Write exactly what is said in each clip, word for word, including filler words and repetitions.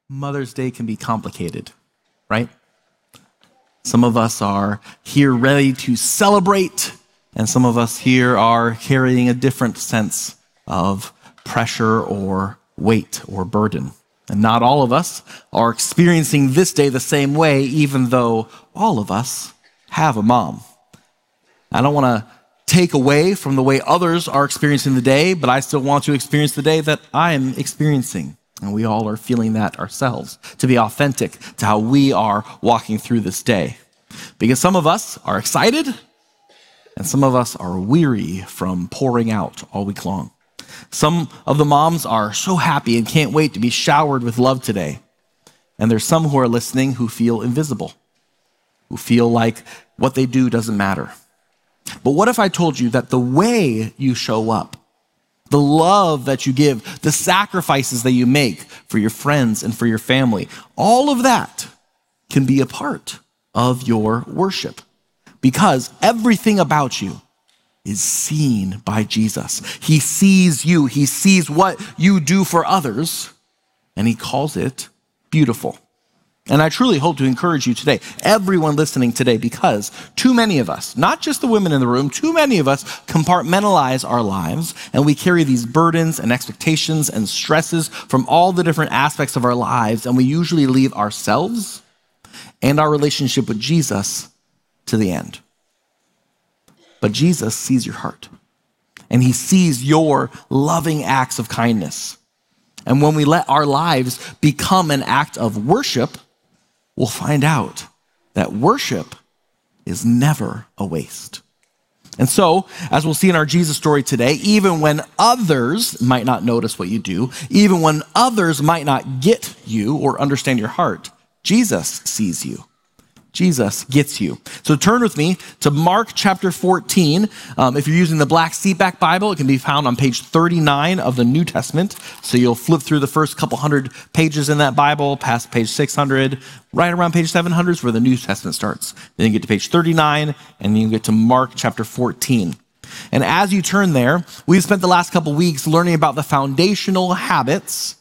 Mother's Day can be complicated, right? Some of us are here ready to celebrate, and some of us here are carrying a different sense of pressure or weight or burden. And not all of us are experiencing this day the same way, even though all of us have a mom. I don't want to take away from the way others are experiencing the day, but I still want to experience the day that I am experiencing. And we all are feeling that ourselves, to be authentic to how we are walking through this day. Because some of us are excited, and some of us are weary from pouring out all week long. Some of the moms are so happy and can't wait to be showered with love today. And there's some who are listening who feel invisible, who feel like what they do doesn't matter. But what if I told you that the way you show up, the love that you give, the sacrifices that you make for your friends and for your family, all of that can be a part of your worship, because everything about you is seen by Jesus. He sees you. He sees what you do for others, and he calls it beautiful. And I truly hope to encourage you today, everyone listening today, because too many of us, not just the women in the room, too many of us compartmentalize our lives, and we carry these burdens and expectations and stresses from all the different aspects of our lives, and we usually leave ourselves and our relationship with Jesus to the end. But Jesus sees your heart, and he sees your loving acts of kindness. And when we let our lives become an act of worship, we'll find out that worship is never a waste. And so, as we'll see in our Jesus story today, even when others might not notice what you do, even when others might not get you or understand your heart, Jesus sees you. Jesus gets you. So turn with me to Mark chapter fourteen. Um, if you're using the Black Seatback Bible, it can be found on page thirty-nine of the New Testament. So you'll flip through the first couple hundred pages in that Bible, past page six hundred, right around page seven hundred is where the New Testament starts. Then you get to page thirty-nine, and you get to Mark chapter fourteen. And as you turn there, we've spent the last couple weeks learning about the foundational habits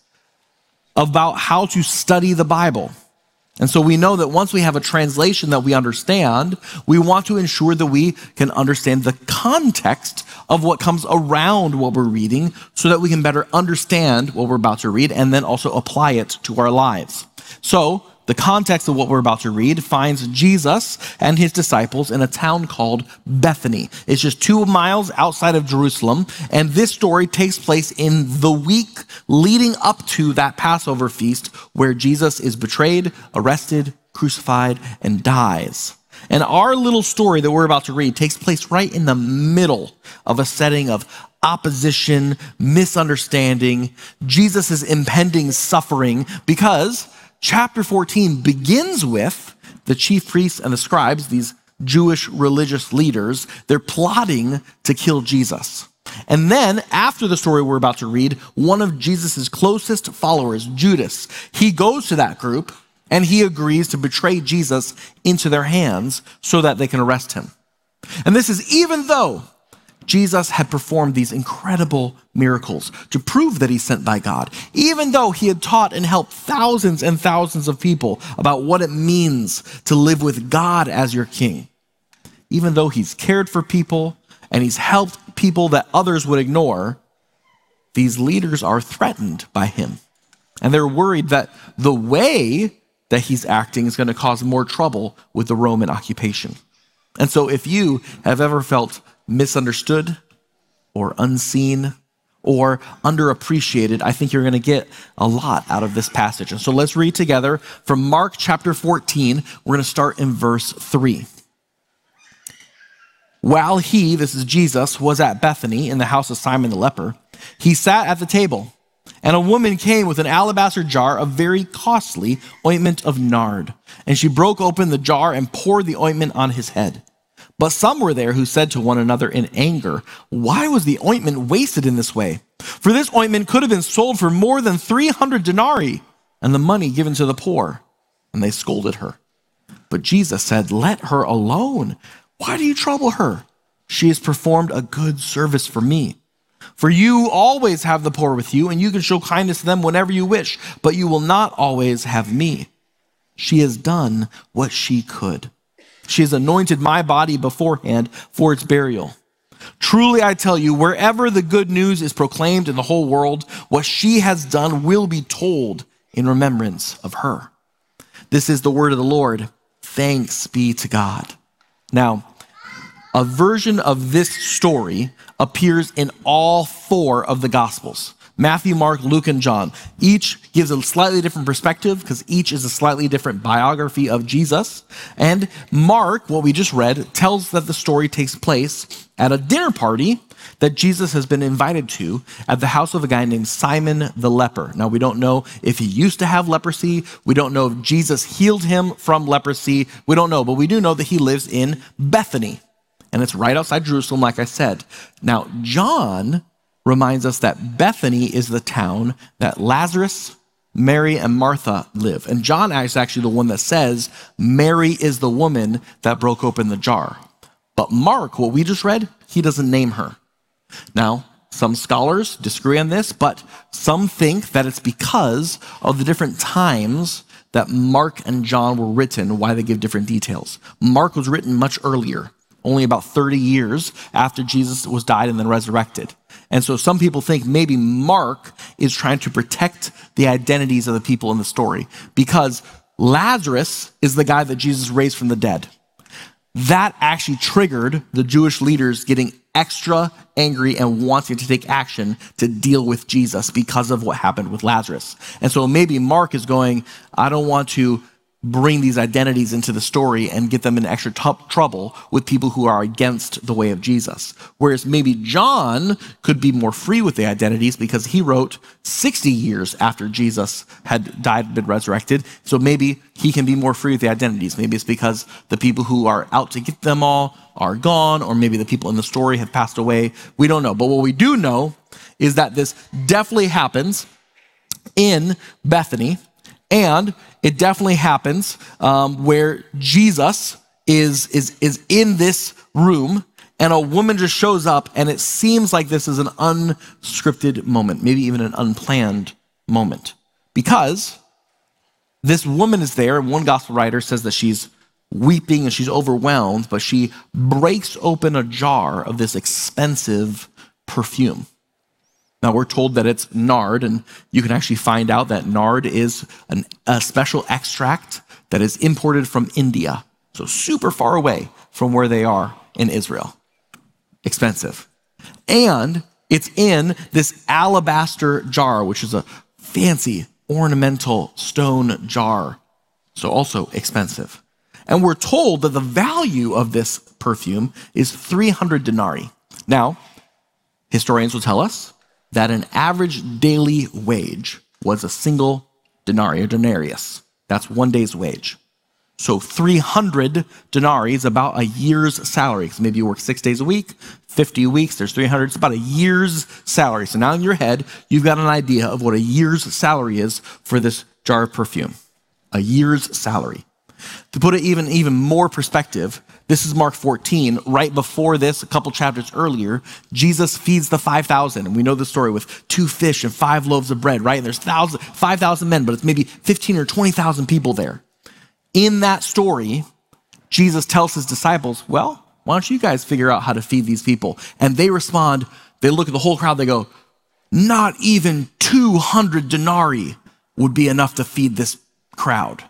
about how to study the Bible. And so we know that once we have a translation that we understand, we want to ensure that we can understand the context of what comes around what we're reading so that we can better understand what we're about to read and then also apply it to our lives. So the context of what we're about to read finds Jesus and his disciples in a town called Bethany. It's just two miles outside of Jerusalem, and this story takes place in the week leading up to that Passover feast where Jesus is betrayed, arrested, crucified, and dies. And our little story that we're about to read takes place right in the middle of a setting of opposition, misunderstanding, Jesus' impending suffering, because chapter fourteen begins with the chief priests and the scribes, these Jewish religious leaders. They're plotting to kill Jesus. And then after the story we're about to read, one of Jesus' closest followers, Judas, he goes to that group and he agrees to betray Jesus into their hands so that they can arrest him. And this is even though Jesus had performed these incredible miracles to prove that he's sent by God, even though he had taught and helped thousands and thousands of people about what it means to live with God as your king, even though he's cared for people and he's helped people that others would ignore, these leaders are threatened by him. And they're worried that the way that he's acting is going to cause more trouble with the Roman occupation. And so if you have ever felt misunderstood or unseen or underappreciated, I think you're going to get a lot out of this passage. And so let's read together from Mark chapter fourteen. We're going to start in verse three. While he, this is Jesus, was at Bethany in the house of Simon the leper, he sat at the table, and a woman came with an alabaster jar of very costly ointment of nard, and she broke open the jar and poured the ointment on his head. But some were there who said to one another in anger, "Why was the ointment wasted in this way? For this ointment could have been sold for more than three hundred denarii and the money given to the poor." And they scolded her. But Jesus said, "Let her alone. Why do you trouble her? She has performed a good service for me. For you always have the poor with you, and you can show kindness to them whenever you wish, but you will not always have me. She has done what she could. She has anointed my body beforehand for its burial. Truly, I tell you, wherever the good news is proclaimed in the whole world, what she has done will be told in remembrance of her. This is the word of the Lord. Thanks be to God. Now, a version of this story appears in all four of the Gospels. Matthew, Mark, Luke, and John. Each gives a slightly different perspective because each is a slightly different biography of Jesus. And Mark, what we just read, tells that the story takes place at a dinner party that Jesus has been invited to at the house of a guy named Simon the leper. Now, we don't know if he used to have leprosy. We don't know if Jesus healed him from leprosy. We don't know, but we do know that he lives in Bethany. And it's right outside Jerusalem, like I said. Now, John reminds us that Bethany is the town that Lazarus, Mary, and Martha live. And John is actually the one that says Mary is the woman that broke open the jar. But Mark, what we just read, he doesn't name her. Now, some scholars disagree on this, but some think that it's because of the different times that Mark and John were written, why they give different details. Mark was written much earlier, only about thirty years after Jesus was died and then resurrected. And so some people think maybe Mark is trying to protect the identities of the people in the story because Lazarus is the guy that Jesus raised from the dead. That actually triggered the Jewish leaders getting extra angry and wanting to take action to deal with Jesus because of what happened with Lazarus. And so maybe Mark is going, I don't want to bring these identities into the story and get them in extra t- trouble with people who are against the way of Jesus. Whereas maybe John could be more free with the identities because he wrote sixty years after Jesus had died and been resurrected. So maybe he can be more free with the identities. Maybe it's because the people who are out to get them all are gone, or maybe the people in the story have passed away. We don't know. But what we do know is that this definitely happens in Bethany. And it definitely happens um, where Jesus is, is, is in this room and a woman just shows up, and it seems like this is an unscripted moment, maybe even an unplanned moment. Because this woman is there, and one gospel writer says that she's weeping and she's overwhelmed, but she breaks open a jar of this expensive perfume. Now, we're told that it's nard, and you can actually find out that nard is an, a special extract that is imported from India, so super far away from where they are in Israel. Expensive. And it's in this alabaster jar, which is a fancy ornamental stone jar, so also expensive. And we're told that the value of this perfume is three hundred denarii. Now, historians will tell us that an average daily wage was a single denarii, or denarius. That's one day's wage. So three hundred denarii is about a year's salary. Because maybe you work six days a week, fifty weeks, there's three hundred. It's about a year's salary. So now in your head, you've got an idea of what a year's salary is for this jar of perfume. A year's salary. To put it even, even more perspective, this is Mark fourteen. Right before this, a couple chapters earlier, Jesus feeds the five thousand. And we know the story with two fish and five loaves of bread, right? And there's five thousand men, but it's maybe fifteen or twenty thousand people there. In that story, Jesus tells his disciples, well, why don't you guys figure out how to feed these people? And they respond, they look at the whole crowd, they go, not even two hundred denarii would be enough to feed this crowd.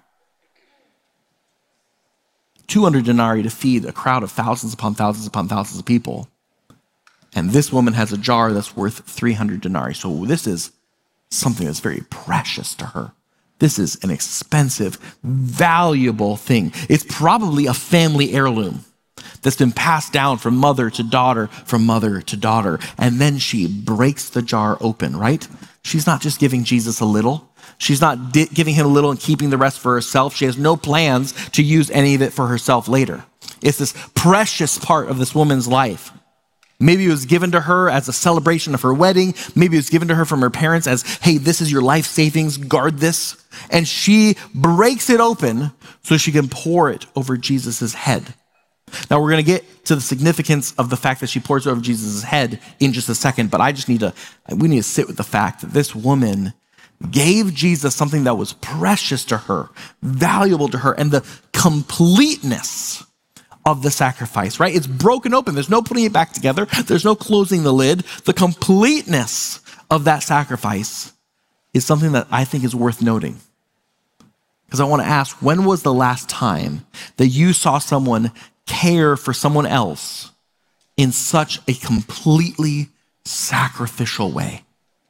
two hundred denarii to feed a crowd of thousands upon thousands upon thousands of people. And this woman has a jar that's worth three hundred denarii. So this is something that's very precious to her. This is an expensive, valuable thing. It's probably a family heirloom that's been passed down from mother to daughter, from mother to daughter. And then she breaks the jar open, right? She's not just giving Jesus a little. She's not di- giving him a little and keeping the rest for herself. She has no plans to use any of it for herself later. It's this precious part of this woman's life. Maybe it was given to her as a celebration of her wedding. Maybe it was given to her from her parents as, hey, this is your life savings, guard this. And she breaks it open so she can pour it over Jesus's head. Now we're going to get to the significance of the fact that she pours over Jesus' head in just a second, but I just need to, we need to sit with the fact that this woman gave Jesus something that was precious to her, valuable to her, and the completeness of the sacrifice, right? It's broken open. There's no putting it back together. There's no closing the lid. The completeness of that sacrifice is something that I think is worth noting. Because I want to ask, when was the last time that you saw someone care for someone else in such a completely sacrificial way?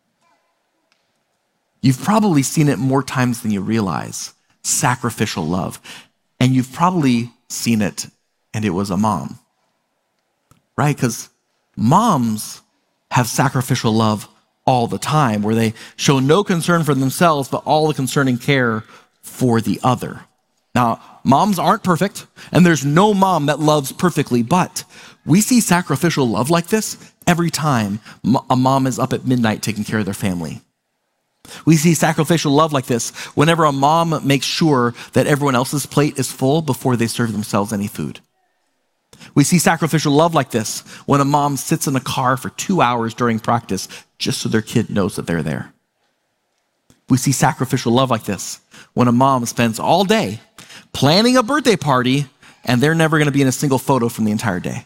You've probably seen it more times than you realize, sacrificial love. And you've probably seen it, and it was a mom, right? Because moms have sacrificial love all the time, where they show no concern for themselves, but all the concern and care for the other. Now, moms aren't perfect, and there's no mom that loves perfectly, but we see sacrificial love like this every time a mom is up at midnight taking care of their family. We see sacrificial love like this whenever a mom makes sure that everyone else's plate is full before they serve themselves any food. We see sacrificial love like this when a mom sits in a car for two hours during practice just so their kid knows that they're there. We see sacrificial love like this when a mom spends all day planning a birthday party and they're never going to be in a single photo from the entire day.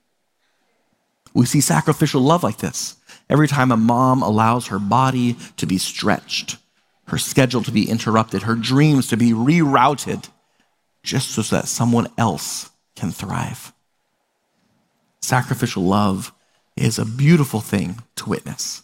We see sacrificial love like this every time a mom allows her body to be stretched, her schedule to be interrupted, her dreams to be rerouted, just so that someone else can thrive. Sacrificial love is a beautiful thing to witness.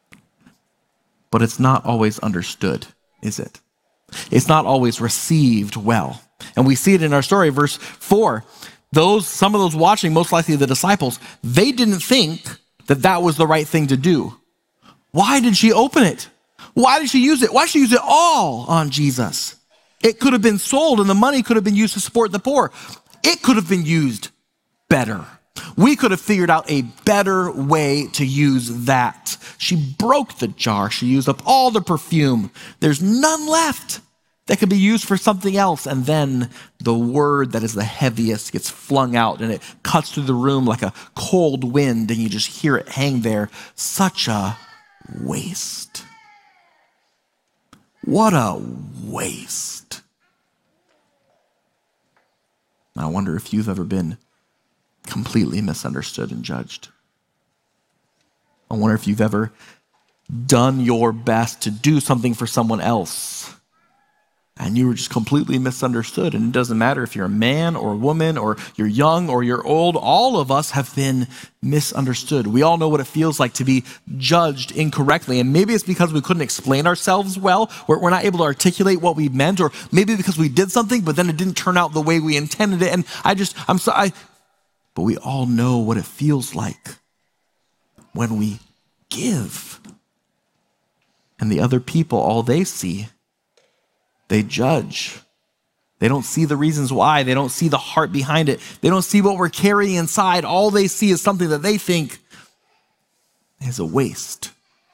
But it's not always understood, is it? It's not always received well. And we see it in our story, verse four. Those, some of those watching, most likely the disciples, they didn't think that that was the right thing to do. Why did she open it? Why did she use it? Why did she use it all on Jesus? It could have been sold and the money could have been used to support the poor. It could have been used better. We could have figured out a better way to use that. She broke the jar. She used up all the perfume. There's none left that could be used for something else. And then the word that is the heaviest gets flung out and it cuts through the room like a cold wind and you just hear it hang there. Such a waste. What a waste. I wonder if you've ever been completely misunderstood and judged. I wonder if you've ever done your best to do something for someone else and you were just completely misunderstood. And it doesn't matter if you're a man or a woman or you're young or you're old, all of us have been misunderstood. We all know what it feels like to be judged incorrectly. And maybe it's because we couldn't explain ourselves well, or we're not able to articulate what we meant, or maybe because we did something, but then it didn't turn out the way we intended it. And I just, I'm sorry. But we all know what it feels like when we give. And the other people, all they see, they judge. They don't see the reasons why. They don't see the heart behind it. They don't see what we're carrying inside. All they see is something that they think is a waste.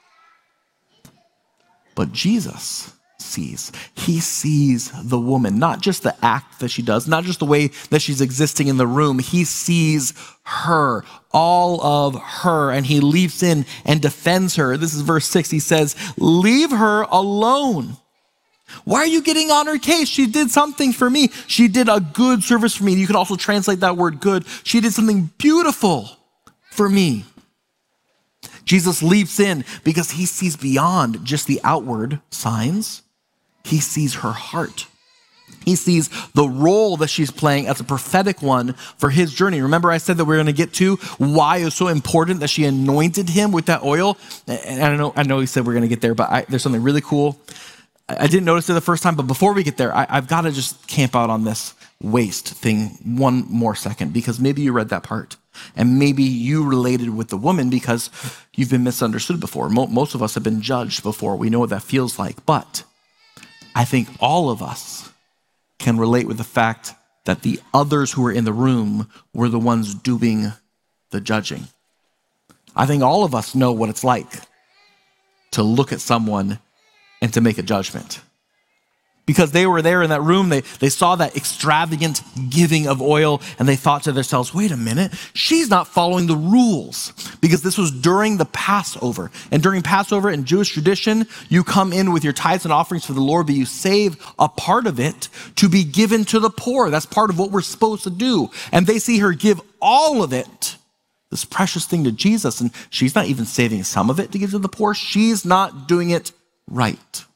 But Jesus sees. He sees the woman, not just the act that she does, not just the way that she's existing in the room. He sees her, all of her, and he leaps in and defends her. This is verse six. He says, "Leave her alone. Why are you getting on her case? She did something for me. She did a good service for me." You can also translate that word good. She did something beautiful for me. Jesus leaps in because he sees beyond just the outward signs. He sees her heart. He sees the role that she's playing as a prophetic one for his journey. Remember I said that we're going to get to why it was so important that she anointed him with that oil? And I know, I know he said we're going to get there, but I, there's something really cool. I didn't notice it the first time, but before we get there, I, I've got to just camp out on this waste thing one more second, because maybe you read that part and maybe you related with the woman because you've been misunderstood before. Mo- most of us have been judged before. We know what that feels like, but I think all of us can relate with the fact that the others who were in the room were the ones doing the judging. I think all of us know what it's like to look at someone and to make a judgment. because they were there in that room. They, they saw that extravagant giving of oil, and they thought to themselves, wait a minute, she's not following the rules, because this was during the Passover. And during Passover in Jewish tradition, you come in with your tithes and offerings for the Lord, but you save a part of it to be given to the poor. That's part of what we're supposed to do. And they see her give all of it, this precious thing, to Jesus, and she's not even saving some of it to give to the poor. She's not doing it right.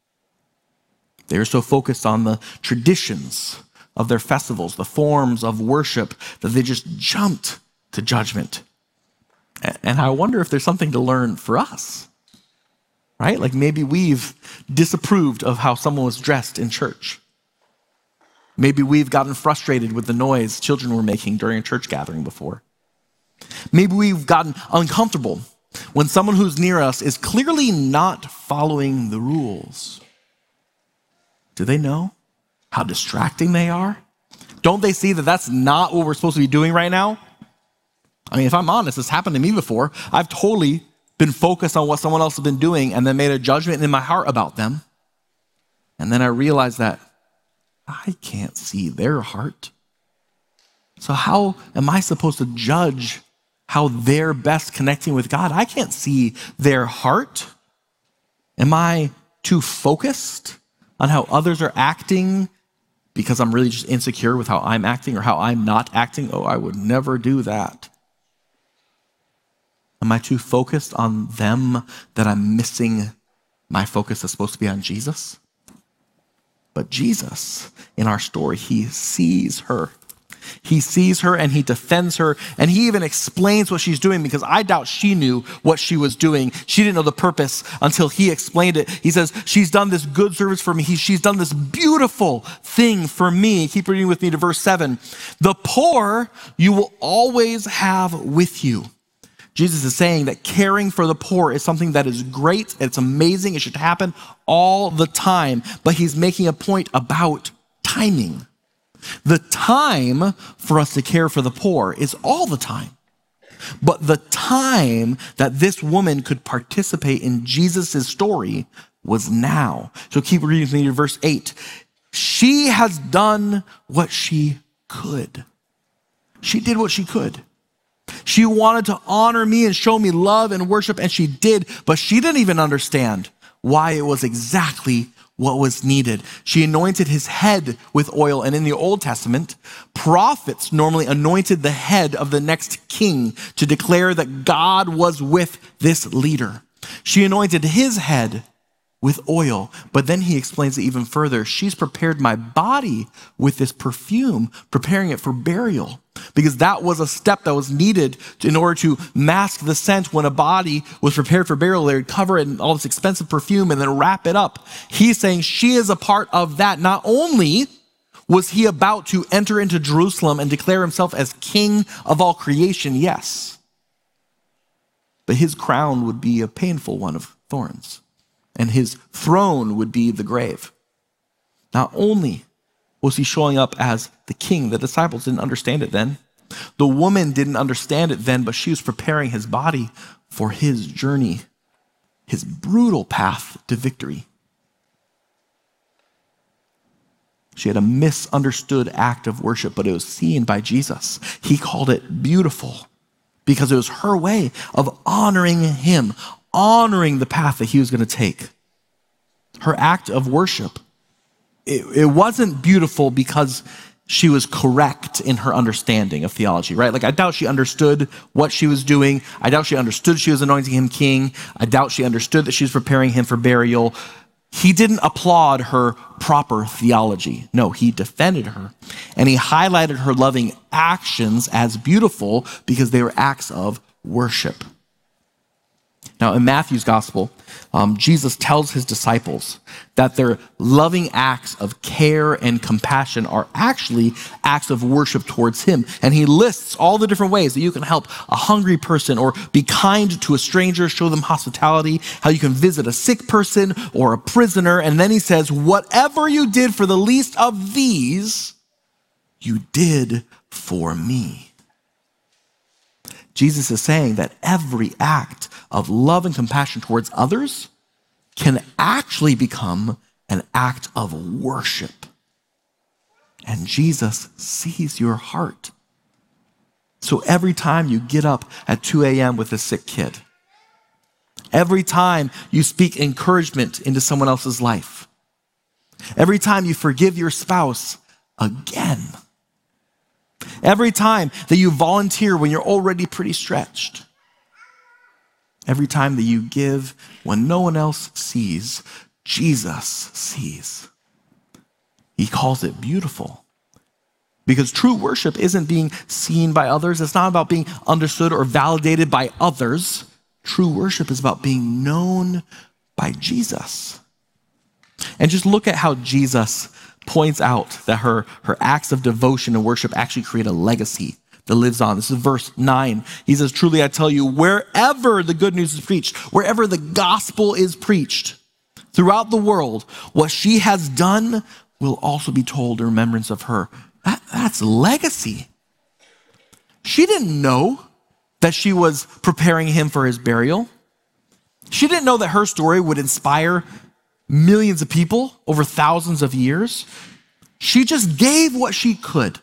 They are so focused on the traditions of their festivals, the forms of worship, that they just jumped to judgment. And I wonder if there's something to learn for us, right? Like maybe we've disapproved of how someone was dressed in church. Maybe we've gotten frustrated with the noise children were making during a church gathering before. Maybe we've gotten uncomfortable when someone who's near us is clearly not following the rules. Do they know how distracting they are? Don't they see that that's not what we're supposed to be doing right now? I mean, if I'm honest, this happened to me before. I've totally been focused on what someone else has been doing and then made a judgment in my heart about them. And then I realized that I can't see their heart. So how am I supposed to judge how they're best connecting with God? I can't see their heart. Am I too focused on how others are acting because I'm really just insecure with how I'm acting or how I'm not acting? Oh, I would never do that. Am I too focused on them that I'm missing my focus that's supposed to be on Jesus? But Jesus, in our story, he sees her. He sees her and he defends her, and he even explains what she's doing, because I doubt she knew what she was doing. She didn't know the purpose until he explained it. He says, she's done this good service for me. He, she's done this beautiful thing for me. Keep reading with me to verse seven. The poor you will always have with you. Jesus is saying that caring for the poor is something that is great. It's amazing. It should happen all the time. But he's making a point about timing. The time for us to care for the poor is all the time. But the time that this woman could participate in Jesus' story was now. So keep reading with me to verse eight. She has done what she could. She did what she could. She wanted to honor me and show me love and worship, and she did, but she didn't even understand why it was exactly what was needed. She anointed his head with oil, and in the Old Testament, prophets normally anointed the head of the next king to declare that God was with this leader. She anointed his head with oil, but then he explains it even further. She's prepared my body with this perfume, preparing it for burial, because that was a step that was needed to, in order to mask the scent. When a body was prepared for burial, they would cover it in all this expensive perfume and then wrap it up. He's saying she is a part of that. Not only was he about to enter into Jerusalem and declare himself as king of all creation, yes, but his crown would be a painful one of thorns, and his throne would be the grave. Not only was he showing up as the king, the disciples didn't understand it then. The woman didn't understand it then, but she was preparing his body for his journey, his brutal path to victory. She had a misunderstood act of worship, but it was seen by Jesus. He called it beautiful because it was her way of honoring him, honoring the path that he was going to take. Her act of worship, it, it wasn't beautiful because she was correct in her understanding of theology, right? Like, I doubt she understood what she was doing. I doubt she understood she was anointing him king. I doubt she understood that she was preparing him for burial. He didn't applaud her proper theology. No, he defended her, and he highlighted her loving actions as beautiful because they were acts of worship. Now, in Matthew's gospel, um, Jesus tells his disciples that their loving acts of care and compassion are actually acts of worship towards him. And he lists all the different ways that you can help a hungry person, or be kind to a stranger, show them hospitality, how you can visit a sick person or a prisoner. And then he says, whatever you did for the least of these, you did for me. Jesus is saying that every act of love and compassion towards others can actually become an act of worship. And Jesus sees your heart. So every time you get up at two a.m. with a sick kid, every time you speak encouragement into someone else's life, every time you forgive your spouse again, every time that you volunteer when you're already pretty stretched, every time that you give when no one else sees, Jesus sees. He calls it beautiful. Because true worship isn't being seen by others. It's not about being understood or validated by others. True worship is about being known by Jesus. And just look at how Jesus points out that her, her acts of devotion and worship actually create a legacy that lives on. This is verse nine. He says, truly I tell you, wherever the good news is preached, wherever the gospel is preached throughout the world, what she has done will also be told in remembrance of her. That, that's legacy. She didn't know that she was preparing him for his burial. She didn't know that her story would inspire millions of people over thousands of years. She just gave what she could.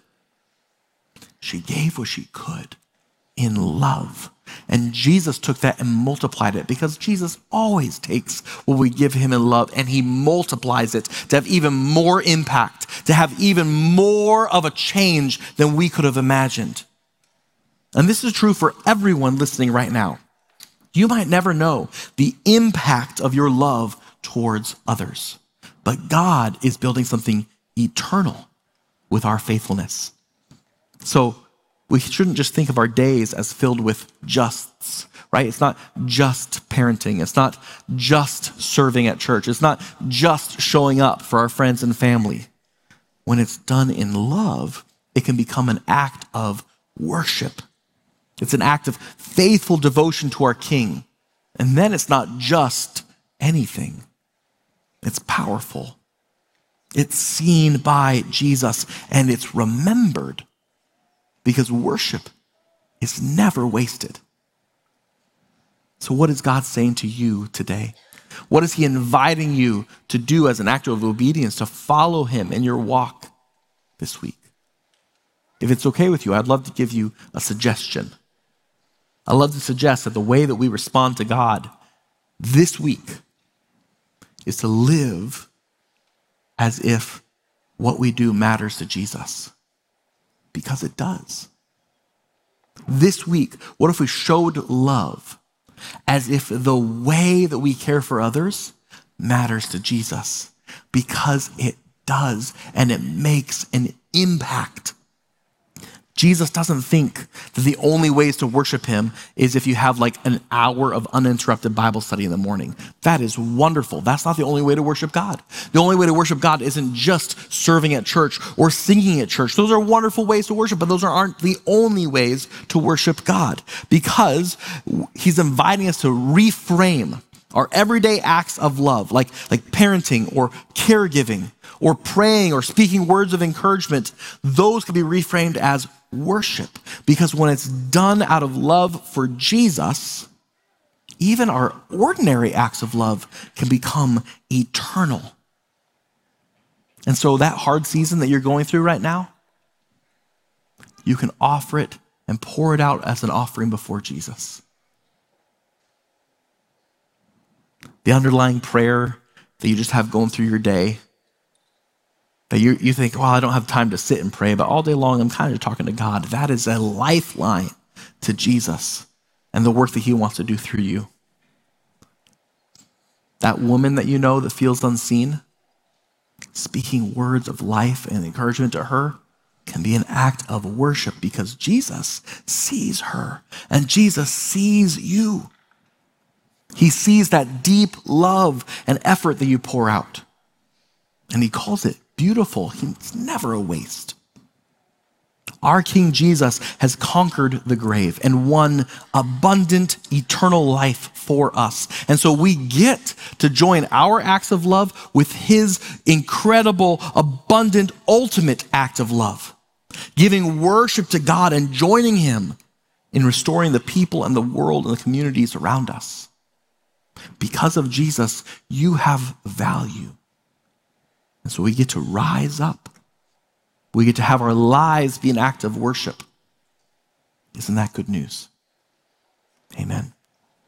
She gave what she could in love. And Jesus took that and multiplied it, because Jesus always takes what we give him in love and he multiplies it to have even more impact, to have even more of a change than we could have imagined. And this is true for everyone listening right now. You might never know the impact of your love towards others, but God is building something eternal with our faithfulness. So we shouldn't just think of our days as filled with justs, right? It's not just parenting. It's not just serving at church. It's not just showing up for our friends and family. When it's done in love, it can become an act of worship. It's an act of faithful devotion to our King. And then it's not just anything. It's powerful. It's seen by Jesus and it's remembered. Because worship is never wasted. So what is God saying to you today? What is he inviting you to do as an act of obedience to follow him in your walk this week? If it's okay with you, I'd love to give you a suggestion. I'd love to suggest that the way that we respond to God this week is to live as if what we do matters to Jesus. Because it does. This week, what if we showed love as if the way that we care for others matters to Jesus? Because it does, and it makes an impact. Jesus doesn't think that the only ways to worship him is if you have like an hour of uninterrupted Bible study in the morning. That is wonderful. That's not the only way to worship God. The only way to worship God isn't just serving at church or singing at church. Those are wonderful ways to worship, but those aren't the only ways to worship God, because he's inviting us to reframe our everyday acts of love, like, like parenting or caregiving or praying or speaking words of encouragement. Those can be reframed as worship, because when it's done out of love for Jesus, even our ordinary acts of love can become eternal. And so that hard season that you're going through right now, you can offer it and pour it out as an offering before Jesus. The underlying prayer that you just have going through your day, that you, you think, well, I don't have time to sit and pray, but all day long I'm kind of talking to God. That is a lifeline to Jesus and the work that he wants to do through you. That woman that you know that feels unseen, speaking words of life and encouragement to her can be an act of worship, because Jesus sees her and Jesus sees you. He sees that deep love and effort that you pour out, and he calls it beautiful. It's never a waste. Our King Jesus has conquered the grave and won abundant eternal life for us. And so we get to join our acts of love with his incredible, abundant, ultimate act of love, giving worship to God and joining him in restoring the people and the world and the communities around us. Because of Jesus, you have value. And so we get to rise up. We get to have our lives be an act of worship. Isn't that good news? Amen.